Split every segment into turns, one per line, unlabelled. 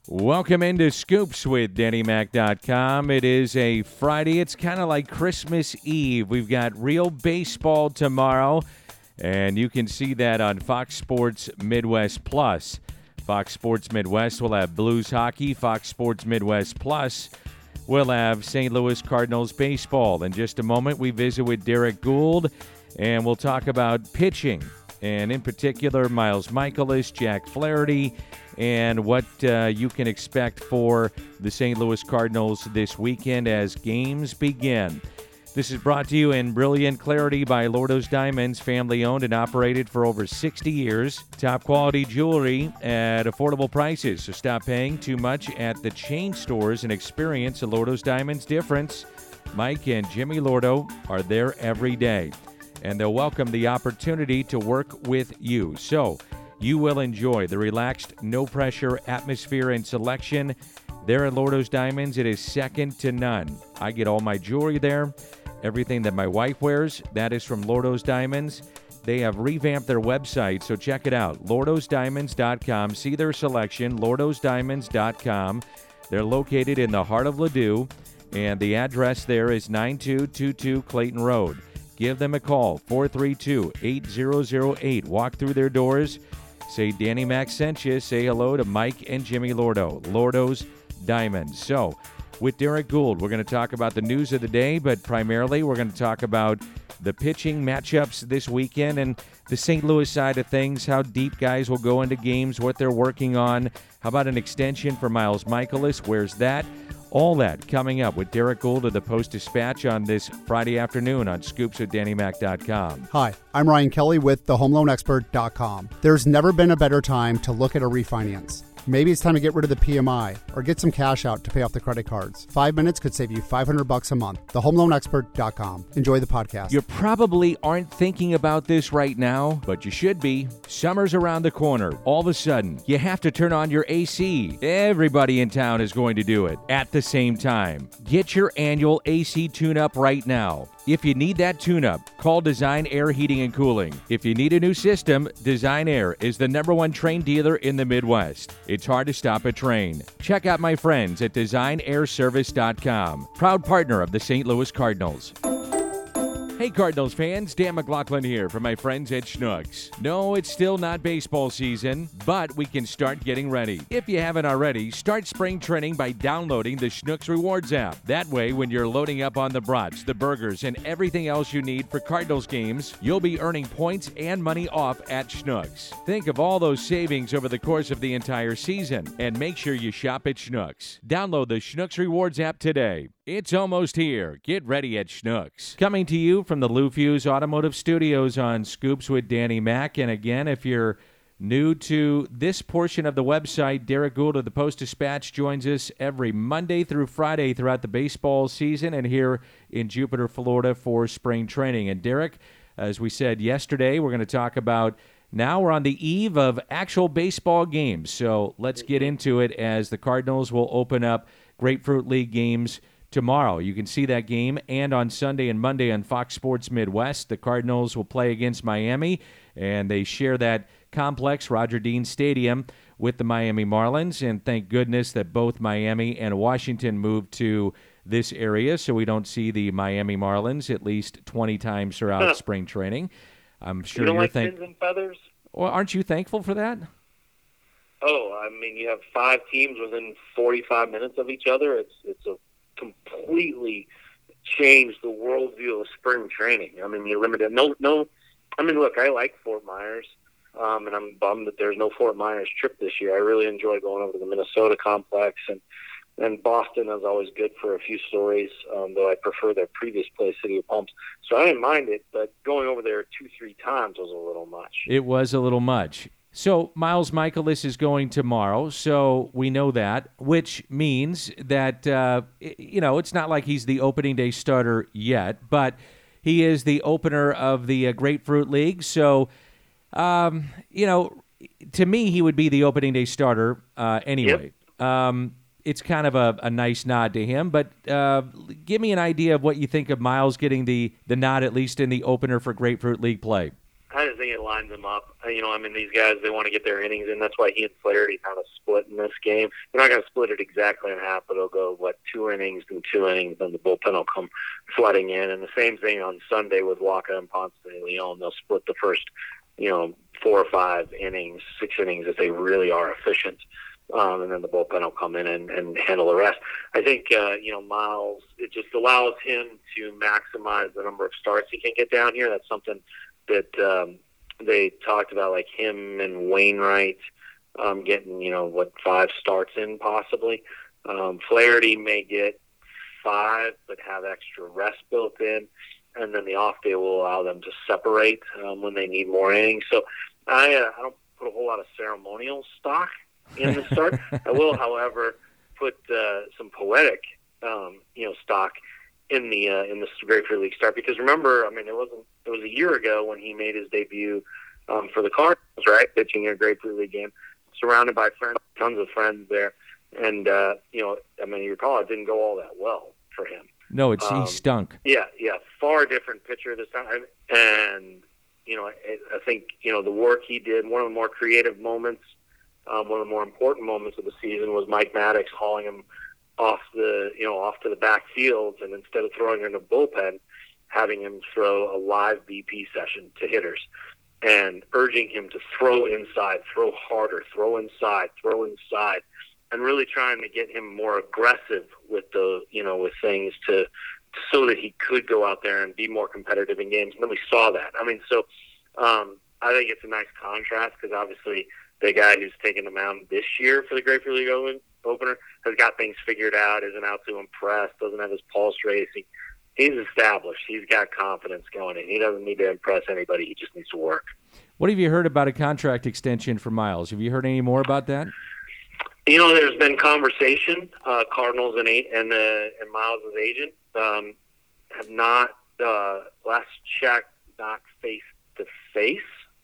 Welcome into Scoops with DannyMac.com. It is a Friday. It's kind of like Christmas Eve. We've got real baseball tomorrow, and you can see that on Fox Sports Midwest Plus. Fox Sports Midwest will have Blues hockey. Fox Sports Midwest Plus will have St. Louis Cardinals baseball. In just a moment, we visit with Derek Gould, and we'll talk about pitching, and in particular, Miles Mikolas, Jack Flaherty, and what you can expect for the St. Louis Cardinals this weekend as games begin. This is brought to you in brilliant clarity by Lordo's Diamonds, family-owned and operated for over 60 years. Top-quality jewelry at affordable prices, so stop paying too much at the chain stores and experience a Lordo's Diamonds difference. Mike and Jimmy Lordo are there every day, and they'll welcome the opportunity to work with you. So you will enjoy the relaxed, no-pressure atmosphere and selection. There at Lordo's Diamonds, it is second to none. I get all my jewelry there. Everything that my wife wears, that is from Lordo's Diamonds. They have revamped their website, so check it out, lordosdiamonds.com. See their selection, lordosdiamonds.com. They're located in the heart of Ladue, and the address there is 9222 Clayton Road. Give them a call, 432-8008. Walk through their doors. Say Danny Mac sent you. Say hello to Mike and Jimmy Lordo. Lordo's Diamonds. So, with Derek Gould, we're going to talk about the news of the day, but primarily we're going to talk about the pitching matchups this weekend and the St. Louis side of things, how deep guys will go into games, what they're working on. How about an extension for Miles Mikolas? Where's that? All that coming up with Derek Gould of the Post-Dispatch on this Friday afternoon on Scoops with DannyMac.com.
Hi, I'm Ryan Kelly with thehomeloanexpert.com. There's never been a better time to look at a refinance. Maybe it's time to get rid of the PMI or get some cash out to pay off the credit cards. 5 minutes could save you $500 a month. TheHomeLoanExpert.com. Enjoy the podcast.
You probably aren't thinking about this right now, but you should be. Summer's around the corner. All of a sudden, you have to turn on your AC. Everybody in town is going to do it at the same time. Get your annual AC tune-up right now. If you need that tune-up, call Design Air Heating and Cooling. If you need a new system, Design Air is the #1 Trane dealer in the Midwest. It's hard to stop a Trane. Check out my friends at DesignAirService.com, proud partner of the St. Louis Cardinals. Hey Cardinals fans, Dan McLaughlin here from my friends at Schnucks. No, it's still not baseball season, but we can start getting ready. If you haven't already, start spring training by downloading the Schnucks Rewards app. That way, when you're loading up on the brats, the burgers, and everything else you need for Cardinals games, you'll be earning points and money off at Schnucks. Think of all those savings over the course of the entire season, and make sure you shop at Schnucks. Download the Schnucks Rewards app today. It's almost here. Get ready at Schnucks. Coming to you from the Lou Fuse Automotive Studios on Scoops with Danny Mac. And again, if you're new to this portion of the website, Derek Gould of the Post-Dispatch joins us every Monday through Friday throughout the baseball season and here in Jupiter, Florida for spring training. And Derek, as we said yesterday, we're going to talk about now we're on the eve of actual baseball games. So let's get into it as the Cardinals will open up Grapefruit League games tomorrow. You can see that game, and on Sunday and Monday on Fox Sports Midwest, the Cardinals will play against Miami, and they share that complex, Roger Dean Stadium, with the Miami Marlins, and thank goodness that both Miami and Washington moved to this area so we don't see the Miami Marlins at least 20 times throughout spring training. I'm sure
you're
like
pins and feathers?
Well, aren't you thankful for that?
Oh, I mean, you have 5 teams within 45 minutes of each other. It's a completely changed the worldview of spring training. I mean, you're limited. No. I mean, look, I like Fort Myers, and I'm bummed that there's no Fort Myers trip this year. I really enjoy going over to the Minnesota complex, and Boston is always good for a few stories, though I prefer their previous place, City of Palms. So I didn't mind it, but going over there 2-3 times was a little much.
It was a little much. So Miles Mikolas is going tomorrow, so we know that, which means that, it's not like he's the opening day starter yet, but he is the opener of the Grapefruit League. So, to me, he would be the opening day starter anyway. Yep. It's kind of a nice nod to him, but give me an idea of what you think of Miles getting the nod, at least in the opener for Grapefruit League play.
That is think it lines them up. These guys, they want to get their innings in. That's why he and Flaherty kind of split in this game. They're not going to split it exactly in half, but it'll go, 2 innings and 2 innings, then the bullpen will come flooding in. And the same thing on Sunday with Wacha and Ponce de Leon. They'll split the first, 4 or 5 innings, 6 innings if they really are efficient. And then the bullpen will come in and handle the rest. I think, Miles, it just allows him to maximize the number of starts he can get down here. That's something that they talked about, like him and Wainwright getting, 5 starts in possibly. Flaherty may get 5 but have extra rest built in, and then the off day will allow them to separate when they need more innings. So I don't put a whole lot of ceremonial stock in the start. I will, however, put some poetic, stock in the Grapefruit League start, because remember, it was a year ago when he made his debut for the Cardinals, right, pitching in a Grapefruit League game, surrounded by friends, tons of friends there, and you recall it didn't go all that well for him.
No, he stunk.
Yeah, far different pitcher this time, and I think the work he did. One of the more creative moments, one of the more important moments of the season was Mike Maddox hauling him off to the backfield, and instead of throwing him in the bullpen, having him throw a live BP session to hitters and urging him to throw inside, throw harder, throw inside, and really trying to get him more aggressive with with things so that he could go out there and be more competitive in games. And then we saw that. I think it's a nice contrast, because obviously the guy who's taking the mound this year for the Grapefruit League opener has got things figured out, isn't out to impress, doesn't have his pulse racing. He's established. He's got confidence going in. He doesn't need to impress anybody. He just needs to work.
What have you heard about a contract extension for Miles? Have you heard any more about that?
There's been conversation. Cardinals and Miles' agent have not, last check, not face-to-face.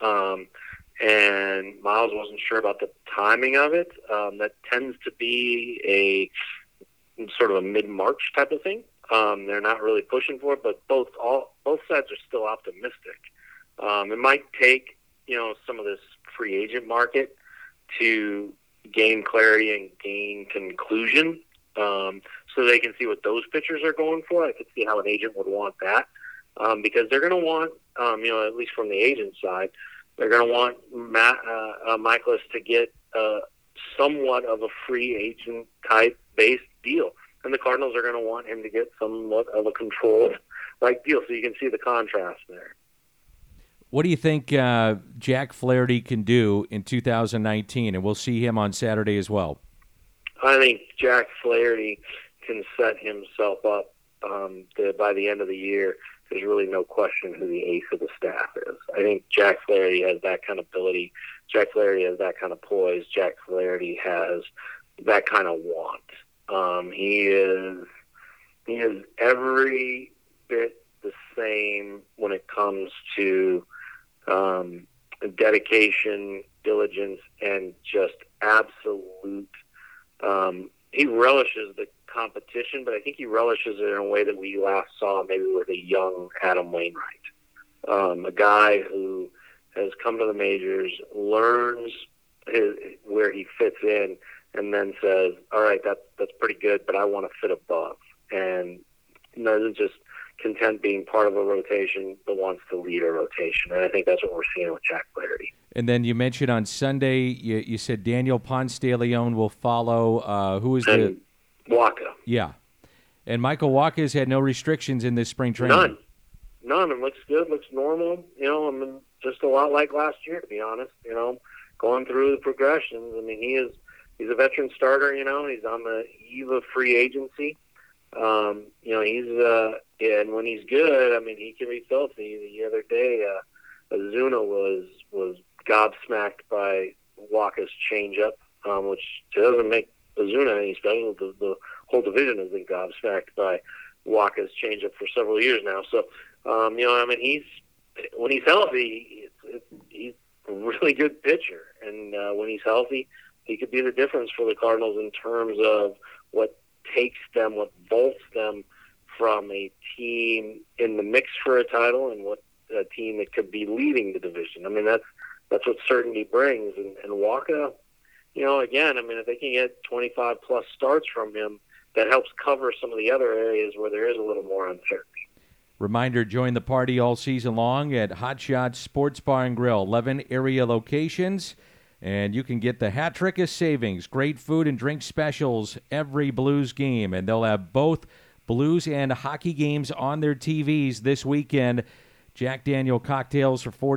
And Miles wasn't sure about the timing of it. That tends to be a sort of a mid-March type of thing. They're not really pushing for it, but both sides are still optimistic. It might take some of this free agent market to gain clarity and gain conclusion, so they can see what those pitchers are going for. I could see how an agent would want that, because they're going to want, at least from the agent side, they're going to want Michaelis to get somewhat of a free agent type based deal, and the Cardinals are going to want him to get somewhat of a controlled deal. So you can see the contrast there.
What do you think Jack Flaherty can do in 2019? And we'll see him on Saturday as well.
I think Jack Flaherty can set himself up by the end of the year. There's really no question who the ace of the staff is. I think Jack Flaherty has that kind of ability. Jack Flaherty has that kind of poise. Jack Flaherty has that kind of want. He is every bit the same when it comes to dedication, diligence, and just absolute. He relishes the competition, but I think he relishes it in a way that we last saw maybe with a young Adam Wainwright, a guy who has come to the majors, learns where he fits in, and then says, all right, that's pretty good, but I want to fit above. And isn't just content being part of a rotation, but wants to lead a rotation. And I think that's what we're seeing with Jack Flaherty.
And then you mentioned on Sunday, you said Daniel Ponce de Leon will follow. Who is the
Wacha?
Yeah, and Michael Wacha has had no restrictions in this spring training.
None. It looks good. Looks normal. Just a lot like last year, to be honest. Going through the progressions. He's a veteran starter. He's on the eve of free agency. And when he's good, he can be filthy. The other day, Ozuna was gobsmacked by Wacha's changeup, which doesn't make Ozuna any special. The whole division has been gobsmacked by Wacha's changeup for several years now. So, when he's healthy, he's a really good pitcher, and when he's healthy, he could be the difference for the Cardinals in terms of what vaults them from a team in the mix for a title, and what a team that could be leading the division. I mean, that's what certainty brings. And Walker, again, I mean, if they can get 25-plus starts from him, that helps cover some of the other areas where there is a little more uncertainty.
Reminder, join the party all season long at Hot Shots Sports Bar and Grill, 11 area locations, and you can get the hat trick of savings, great food and drink specials every Blues game, and they'll have both Blues and hockey games on their TVs this weekend. Jack Daniel cocktails for $4,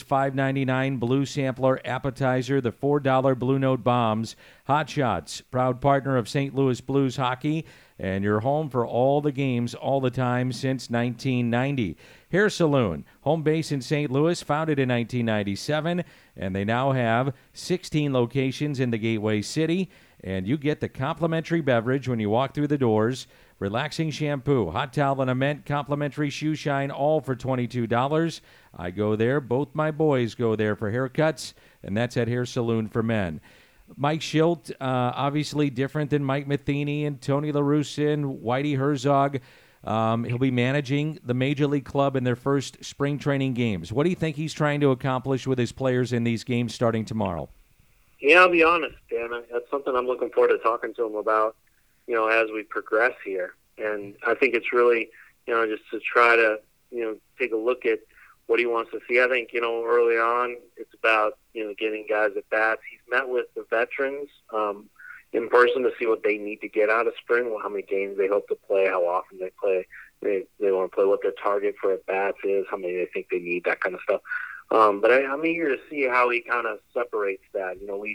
$5.99 Blue Sampler appetizer, the $4 Blue Note bombs. Hot Shots, proud partner of St. Louis Blues hockey, and your home for all the games all the time since 1990. Hair Saloon, home base in St. Louis, founded in 1997, and they now have 16 locations in the Gateway City, and you get the complimentary beverage when you walk through the doors. Relaxing shampoo, hot towel and a mint, complimentary shoe shine, all for $22. I go there. Both my boys go there for haircuts, and that's at Hair Saloon for Men. Mike Schilt, obviously different than Mike Matheny and Tony La Russa and Whitey Herzog. He'll be managing the Major League club in their first spring training games. What do you think he's trying to accomplish with his players in these games starting tomorrow?
Yeah, I'll be honest, Dan. That's something I'm looking forward to talking to him about, as we progress here. And I think it's really, just to try to, take a look at what he wants to see. I think, early on, it's about, getting guys at bats. He's met with the veterans in person to see what they need to get out of spring, how many games they hope to play, how often they play, they want to play, what their target for at bats is, how many they think they need, that kind of stuff. But I'm eager to see how he kind of separates that.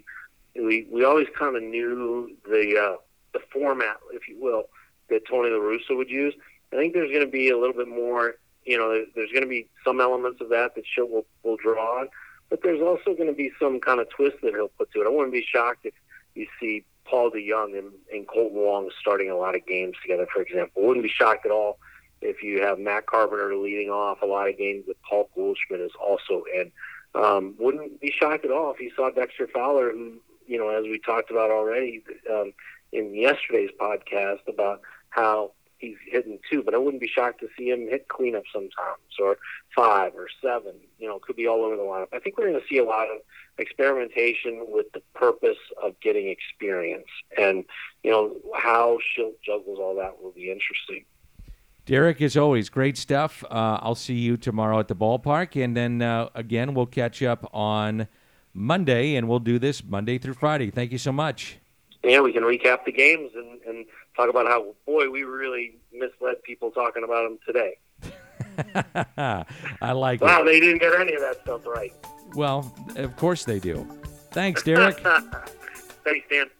We always kind of knew the format, if you will, that Tony La Russa would use. I think there's going to be a little bit more, there's going to be some elements of that Schilt will draw on, but there's also going to be some kind of twist that he'll put to it. I wouldn't be shocked if you see Paul DeYoung and Colton Wong starting a lot of games together, for example. I wouldn't be shocked at all if you have Matt Carpenter leading off a lot of games that Paul Goldschmidt is also in. Wouldn't be shocked at all if you saw Dexter Fowler, who, as we talked about already in yesterday's podcast about how he's hitting 2, but I wouldn't be shocked to see him hit cleanup sometimes, or 5 or 7. Could be all over the lineup. I think we're going to see a lot of experimentation with the purpose of getting experience, and how Schilt juggles all that will be interesting.
Derek, as always, great stuff. I'll see you tomorrow at the ballpark, and then again we'll catch up on Monday, and we'll do this Monday through Friday. Thank you so much.
Yeah, we can recap the games and talk about how, boy, we really misled people talking about them today.
I like it.
Wow, they didn't get any of that stuff right.
Well, of course they do. Thanks, Derek.
Thanks, Dan.